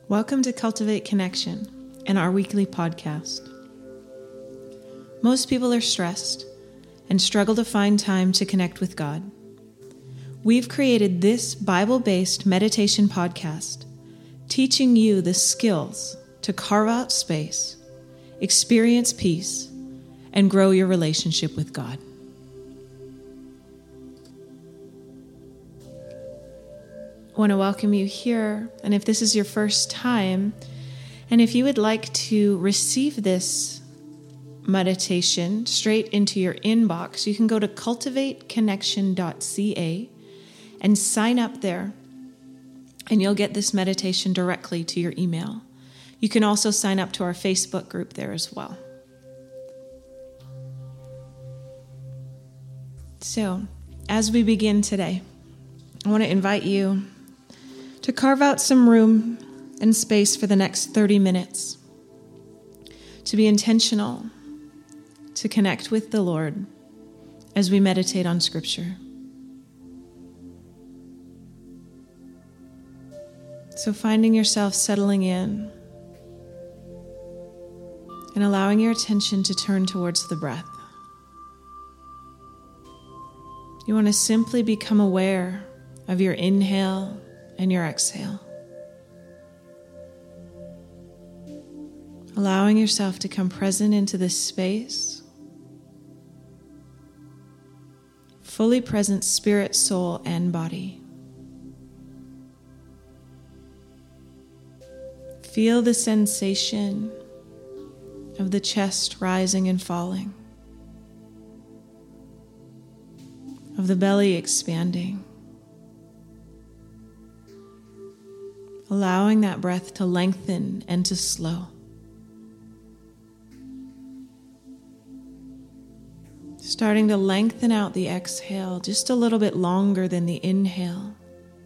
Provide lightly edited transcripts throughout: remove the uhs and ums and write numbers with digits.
Welcome to Cultivate Connection and our weekly podcast. Most people are stressed and struggle to find time to connect with God. We've created this Bible-based meditation podcast, teaching you the skills to carve out space, experience peace, and grow your relationship with God. I want to welcome you here, and if this is your first time, and if you would like to receive this meditation straight into your inbox, you can go to cultivateconnection.ca and sign up there, and you'll get this meditation directly to your email. You can also sign up to our Facebook group there as well. So, as we begin today, I want to invite you to carve out some room and space for the next 30 minutes, to be intentional, to connect with the Lord as we meditate on Scripture. So finding yourself settling in and allowing your attention to turn towards the breath. You want to simply become aware of your inhale and your exhale. Allowing yourself to come present into this space. Fully present spirit, soul, and body. Feel the sensation of the chest rising and falling, of the belly expanding. Allowing that breath to lengthen and to slow. Starting to lengthen out the exhale just a little bit longer than the inhale.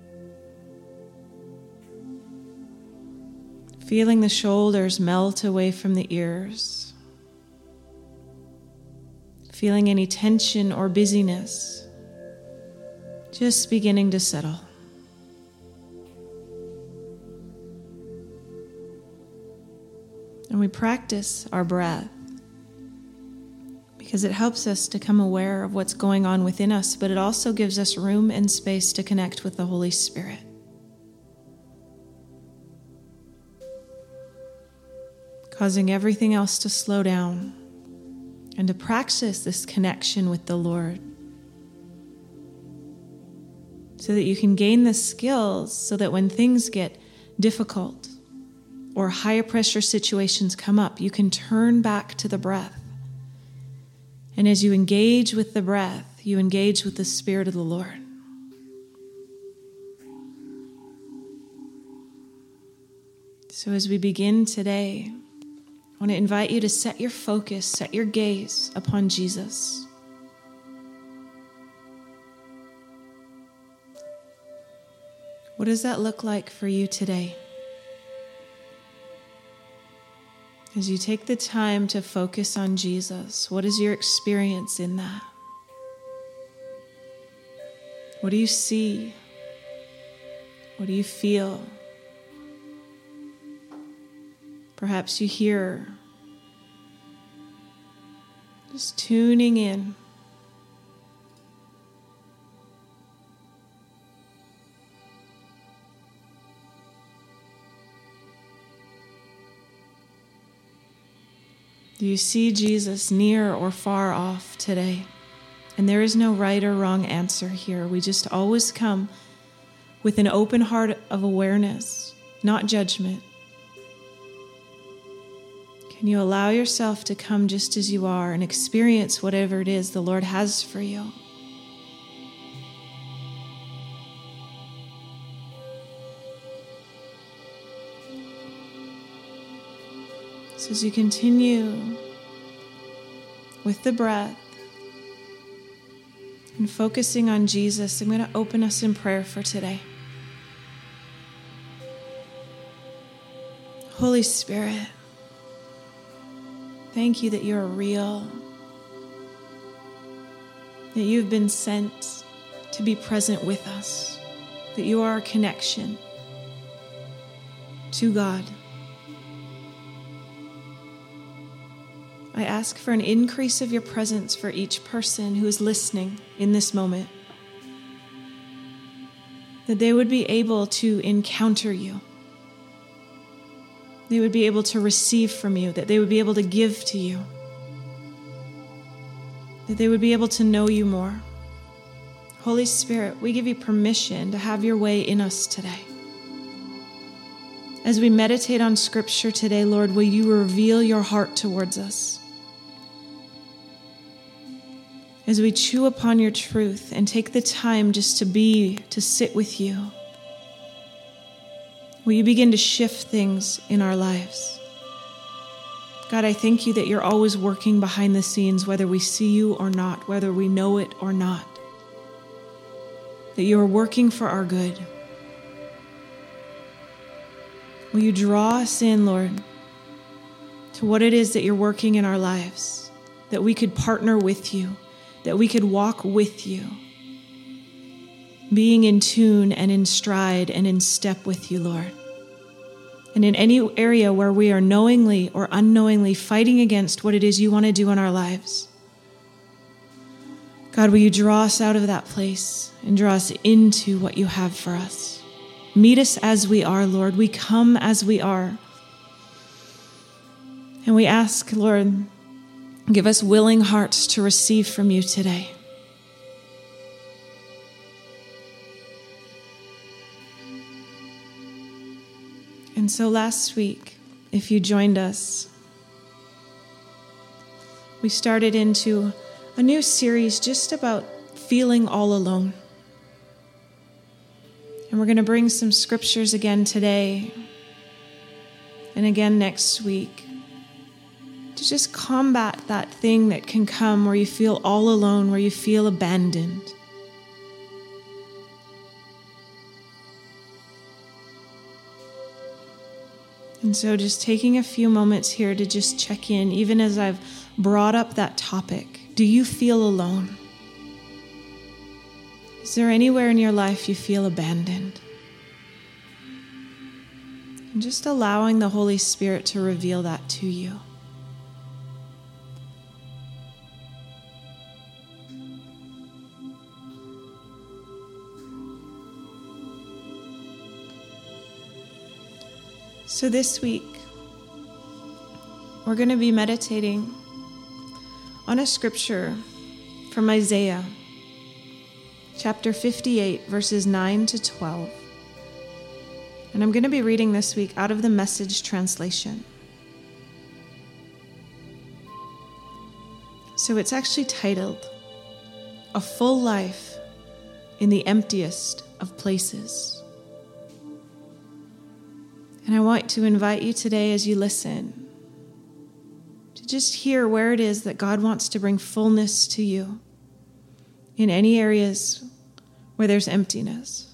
Feeling the shoulders melt away from the ears. Feeling any tension or busyness just beginning to settle. And we practice our breath because it helps us to come aware of what's going on within us, but it also gives us room and space to connect with the Holy Spirit. Causing everything else to slow down and to practice this connection with the Lord so that you can gain the skills so that when things get difficult or higher pressure situations come up, you can turn back to the breath. And as you engage with the breath, you engage with the Spirit of the Lord. So as we begin today, I want to invite you to set your focus, set your gaze upon Jesus. What does that look like for you today? As you take the time to focus on Jesus, what is your experience in that? What do you see? What do you feel? Perhaps you hear. Just tuning in. Do you see Jesus near or far off today? And there is no right or wrong answer here. We just always come with an open heart of awareness, not judgment. Can you allow yourself to come just as you are and experience whatever it is the Lord has for you? So as you continue with the breath and focusing on Jesus, I'm going to open us in prayer for today. Holy Spirit, thank you that you're real, that you've been sent to be present with us, that you are a connection. to God. I ask for an increase of your presence for each person who is listening in this moment, that they would be able to encounter you. They would be able to receive from you, that they would be able to give to you, that they would be able to know you more. Holy Spirit, we give you permission to have your way in us today. As we meditate on Scripture today, Lord, will you reveal your heart towards us? As we chew upon your truth and take the time just to sit with you, will you begin to shift things in our lives? God, I thank you that you're always working behind the scenes, whether we see you or not, whether we know it or not, that you are working for our good. Will you draw us in, Lord, to what it is that you're working in our lives, that we could partner with you, that we could walk with you, being in tune and in stride and in step with you, Lord. And in any area where we are knowingly or unknowingly fighting against what it is you want to do in our lives, God, will you draw us out of that place and draw us into what you have for us? Meet us as we are, Lord. We come as we are. And we ask, Lord, give us willing hearts to receive from you today. And so last week, if you joined us, we started into a new series just about feeling all alone. And we're going to bring some scriptures again today and again next week to just combat that thing that can come where you feel all alone, where you feel abandoned. And so just taking a few moments here to just check in, even as I've brought up that topic. Do you feel alone? Is there anywhere in your life you feel abandoned? And just allowing the Holy Spirit to reveal that to you. So this week, we're going to be meditating on a scripture from Isaiah, chapter 58, verses 9 to 12. And I'm going to be reading this week out of the Message translation. So it's actually titled, A Full Life in the Emptiest of Places. And I want to invite you today as you listen to just hear where it is that God wants to bring fullness to you in any areas where there's emptiness.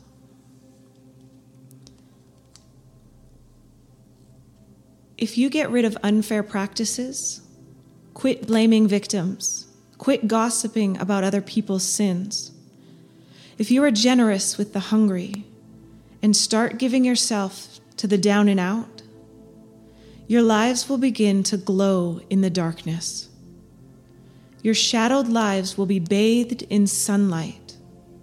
If you get rid of unfair practices, quit blaming victims, quit gossiping about other people's sins, if you are generous with the hungry and start giving yourself to the down and out, your lives will begin to glow in the darkness. Your shadowed lives will be bathed in sunlight.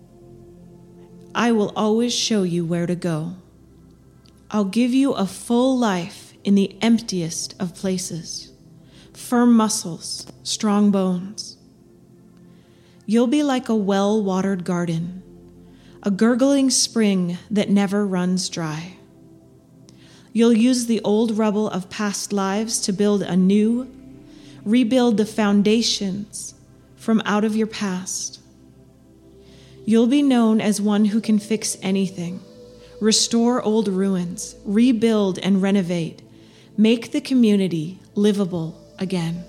I will always show you where to go. I'll give you a full life in the emptiest of places, firm muscles, strong bones. You'll be like a well-watered garden, a gurgling spring that never runs dry. You'll use the old rubble of past lives to build anew, rebuild the foundations from out of your past. You'll be known as one who can fix anything, restore old ruins, rebuild and renovate, make the community livable again.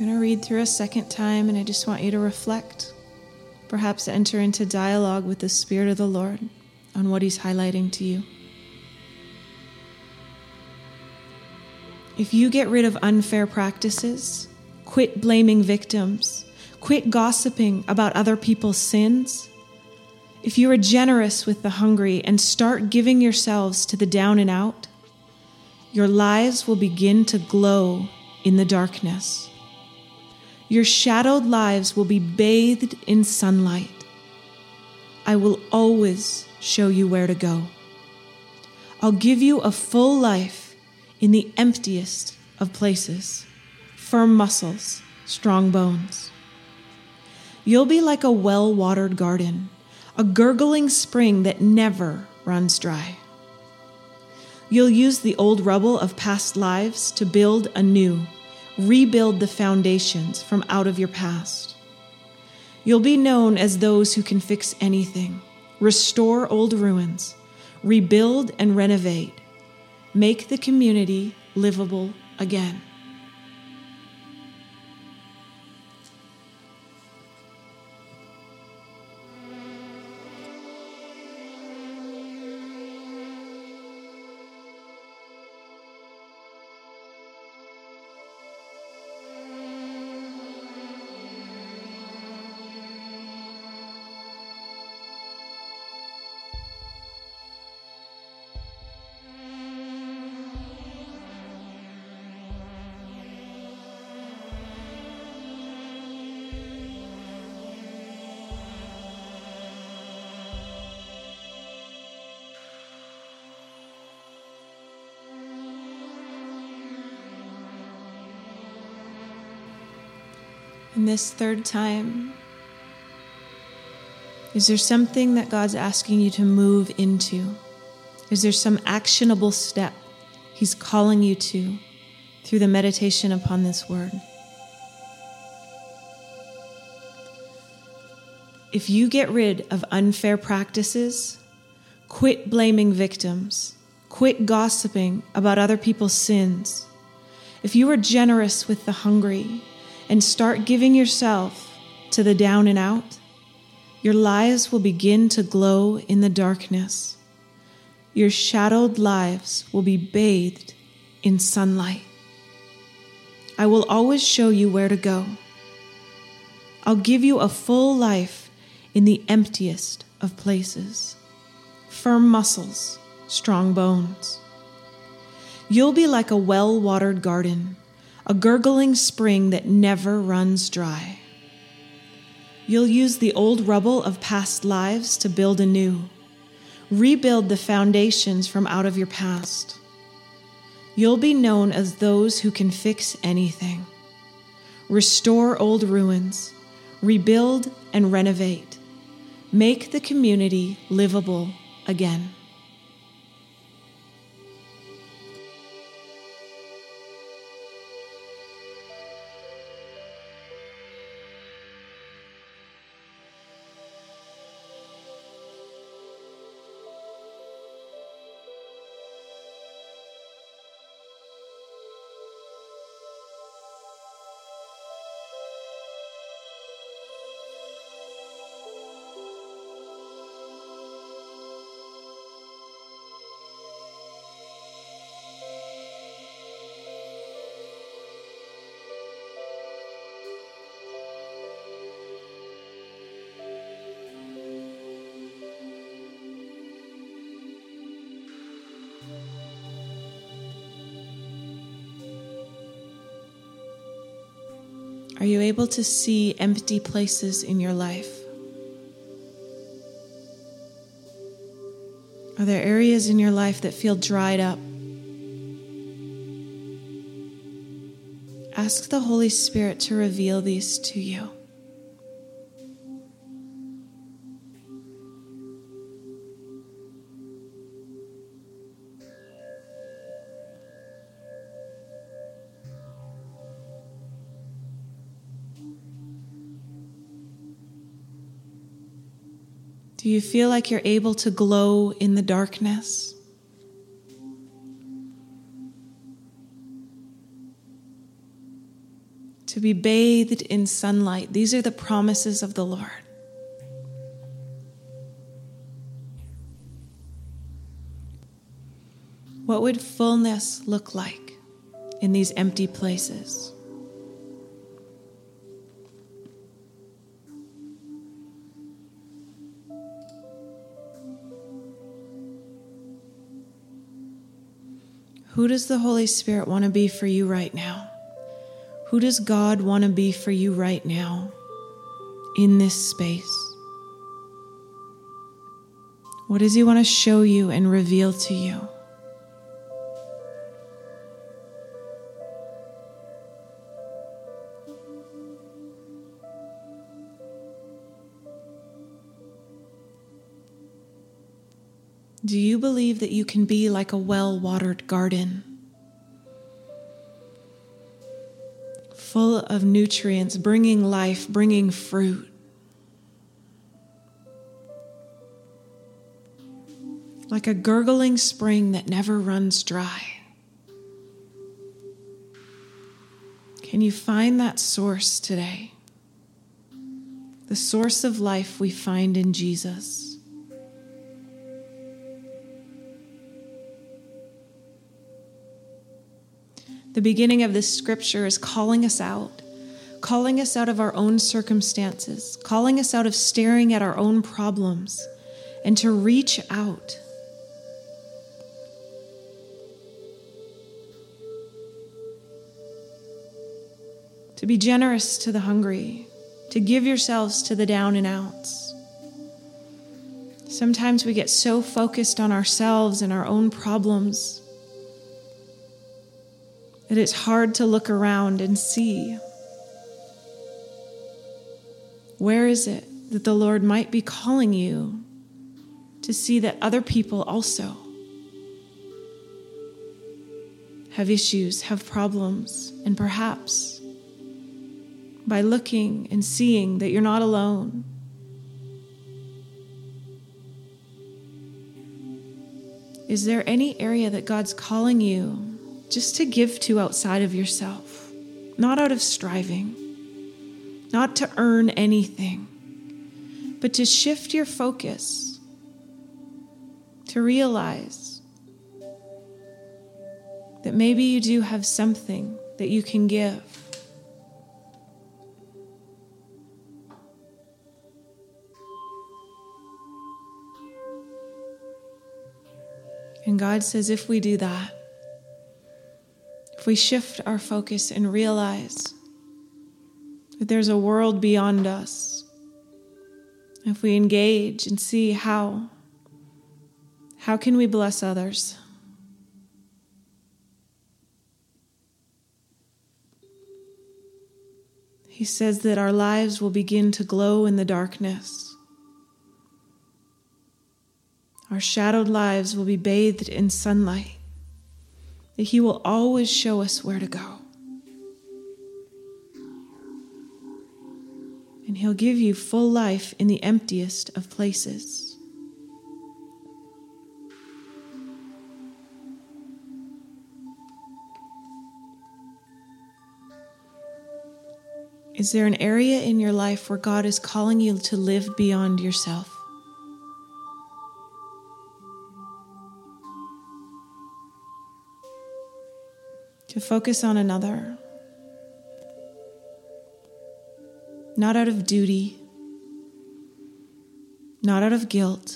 I'm going to read through a second time, and I just want you to reflect, perhaps enter into dialogue with the Spirit of the Lord on what He's highlighting to you. If you get rid of unfair practices, quit blaming victims, quit gossiping about other people's sins, if you are generous with the hungry and start giving yourselves to the down and out, your lives will begin to glow in the darkness. Your shadowed lives will be bathed in sunlight. I will always show you where to go. I'll give you a full life in the emptiest of places, firm muscles, strong bones. You'll be like a well-watered garden, a gurgling spring that never runs dry. You'll use the old rubble of past lives to build anew, rebuild the foundations from out of your past. You'll be known as those who can fix anything, restore old ruins, rebuild and renovate, make the community livable again. And this third time, is there something that God's asking you to move into? Is there some actionable step He's calling you to through the meditation upon this word? If you get rid of unfair practices, quit blaming victims, quit gossiping about other people's sins, if you are generous with the hungry, and start giving yourself to the down and out, your lives will begin to glow in the darkness. Your shadowed lives will be bathed in sunlight. I will always show you where to go. I'll give you a full life in the emptiest of places, firm muscles, strong bones. You'll be like a well-watered garden, a gurgling spring that never runs dry. You'll use the old rubble of past lives to build anew, rebuild the foundations from out of your past. You'll be known as those who can fix anything, restore old ruins, rebuild and renovate, make the community livable again. Are you able to see empty places in your life? Are there areas in your life that feel dried up? Ask the Holy Spirit to reveal these to you. Do you feel like you're able to glow in the darkness? to be bathed in sunlight. These are the promises of the Lord. What would fullness look like in these empty places? Who does the Holy Spirit want to be for you right now? Who does God want to be for you right now in this space? What does He want to show you and reveal to you? Do you believe that you can be like a well-watered garden, full of nutrients, bringing life, bringing fruit? Like a gurgling spring that never runs dry. Can you find that source today? The source of life we find in Jesus. The beginning of this scripture is calling us out of our own circumstances, calling us out of staring at our own problems, and to reach out. To be generous to the hungry, to give yourselves to the down and outs. Sometimes we get so focused on ourselves and our own problems that it's hard to look around and see. Where is it that the Lord might be calling you to see that other people also have issues, have problems, and perhaps by looking and seeing that you're not alone, is there any area that God's calling you just to give to outside of yourself, not out of striving, not to earn anything, but to shift your focus, to realize that maybe you do have something that you can give. And God says if we do that, if we shift our focus and realize that there's a world beyond us, if we engage and see how can we bless others? He says that our lives will begin to glow in the darkness. Our shadowed lives will be bathed in sunlight. That He will always show us where to go. And He'll give you full life in the emptiest of places. Is there an area in your life where God is calling you to live beyond yourself? To focus on another, not out of duty, not out of guilt,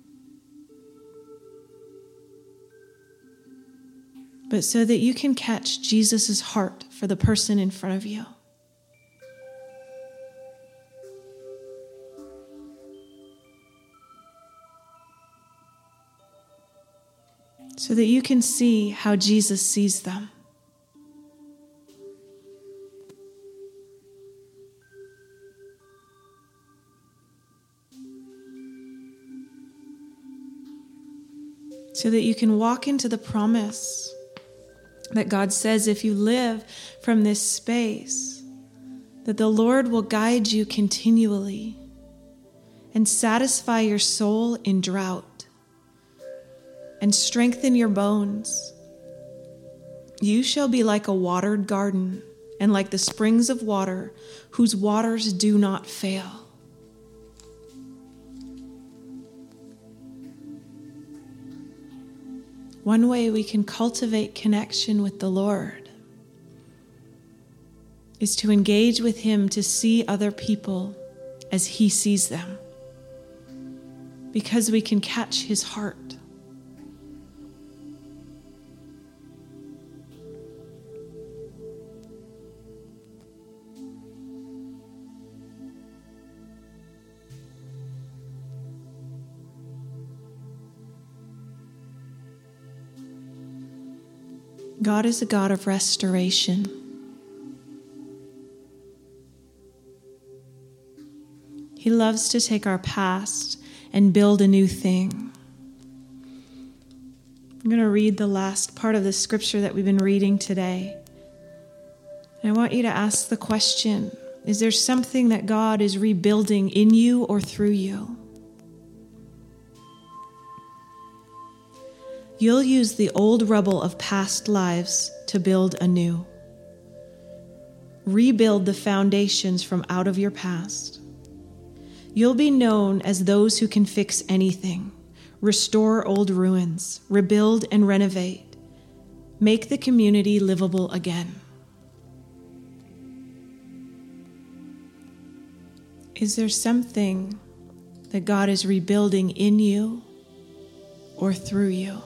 but so that you can catch Jesus' heart for the person in front of you. So that you can see how Jesus sees them. So that you can walk into the promise that God says if you live from this space, that the Lord will guide you continually and satisfy your soul in drought and strengthen your bones. You shall be like a watered garden and like the springs of water, whose waters do not fail. One way we can cultivate connection with the Lord is to engage with Him to see other people as He sees them, because we can catch His heart. God is a God of restoration. He loves to take our past and build a new thing. I'm going to read the last part of the scripture that we've been reading today. And I want you to ask the question, is there something that God is rebuilding in you or through you? You'll use the old rubble of past lives to build anew. Rebuild the foundations from out of your past. You'll be known as those who can fix anything, restore old ruins, rebuild and renovate, make the community livable again. Is there something that God is rebuilding in you or through you?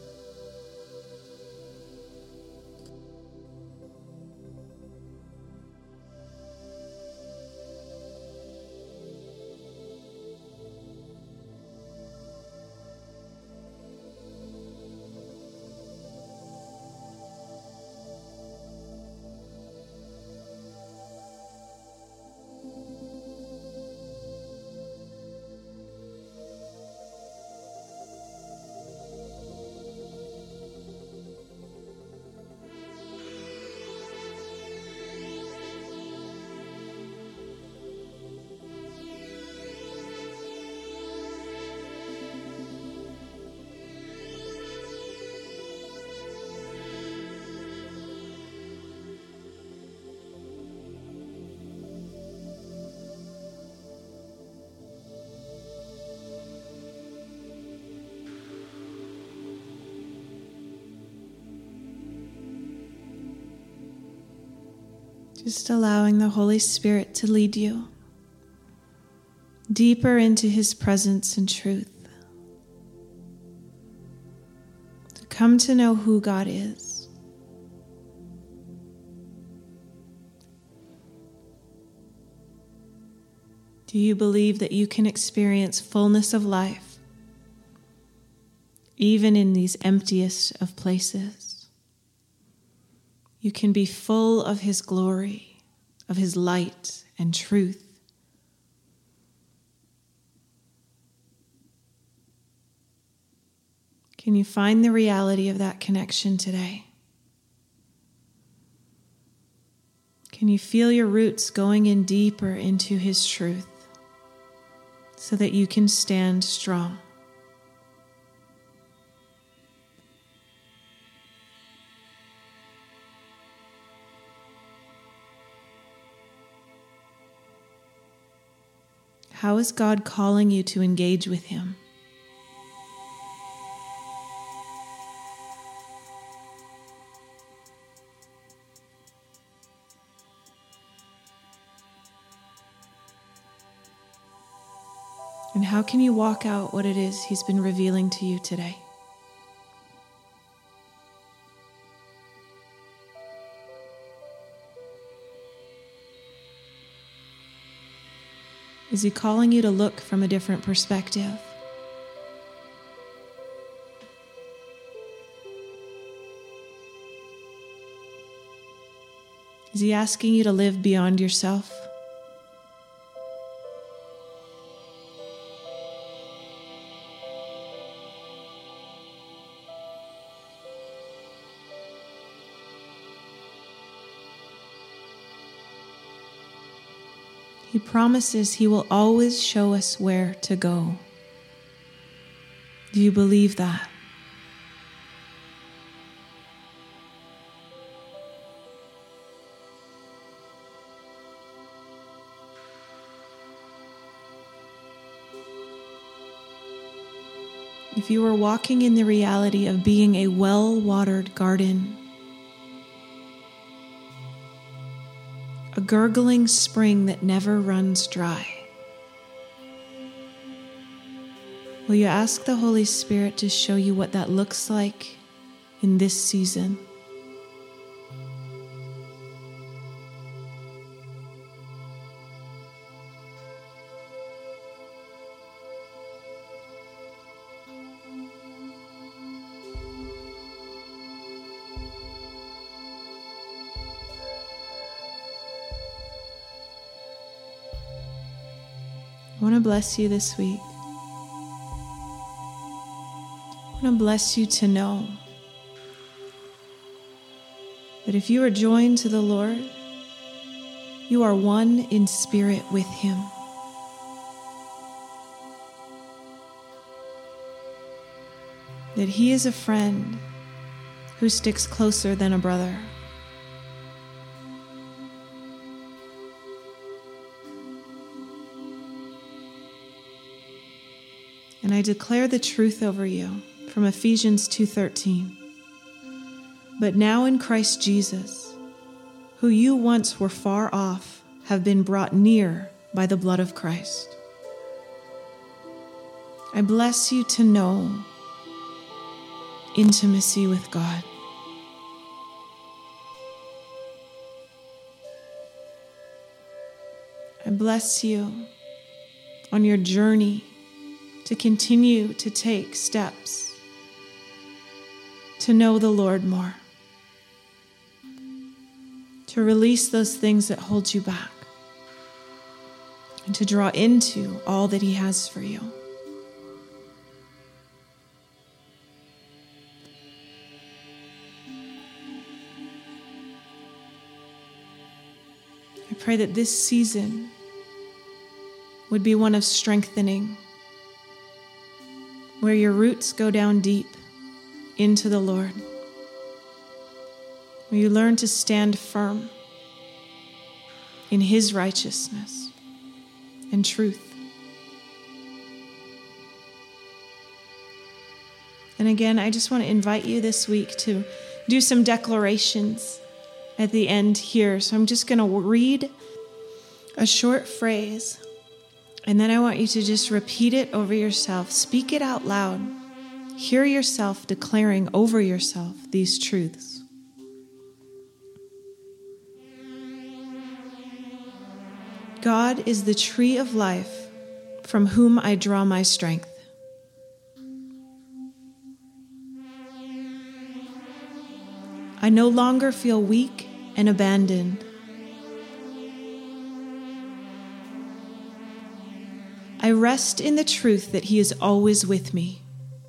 Just allowing the Holy Spirit to lead you deeper into His presence and truth, to come to know who God is. Do you believe that you can experience fullness of life even in these emptiest of places? You can be full of His glory, of His light and truth. Can you find the reality of that connection today? Can you feel your roots going in deeper into His truth so that you can stand strong? How is God calling you to engage with Him? And how can you walk out what it is He's been revealing to you today? Is He calling you to look from a different perspective? Is He asking you to live beyond yourself? He promises He will always show us where to go. Do you believe that? if you were walking in the reality of being a well-watered garden, a gurgling spring that never runs dry, will you ask the Holy Spirit to show you what that looks like in this season? I want to bless you this week. I want to bless you to know that if you are joined to the Lord, you are one in spirit with Him. That He is a friend who sticks closer than a brother. And I declare the truth over you from Ephesians 2:13. But now in Christ Jesus, who you once were far off, have been brought near by the blood of Christ. I bless you to know intimacy with God. I bless you on your journey to continue to take steps to know the Lord more, to release those things that hold you back, and to draw into all that He has for you. I pray that this season would be one of strengthening, where your roots go down deep into the Lord, where you learn to stand firm in His righteousness and truth. And again, I just want to invite you this week to do some declarations at the end here. So I'm just going to read a short phrase, and then I want you to just repeat it over yourself. Speak it out loud. Hear yourself declaring over yourself these truths. God is the tree of life from whom I draw my strength. I no longer feel weak and abandoned. I rest in the truth that He is always with me.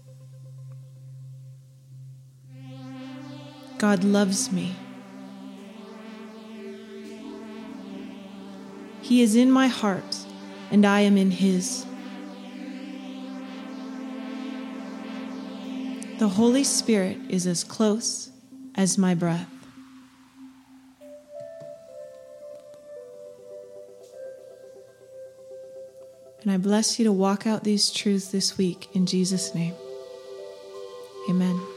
God loves me. He is in my heart, and I am in His. The Holy Spirit is as close as my breath. And I bless you to walk out these truths this week in Jesus' name. Amen.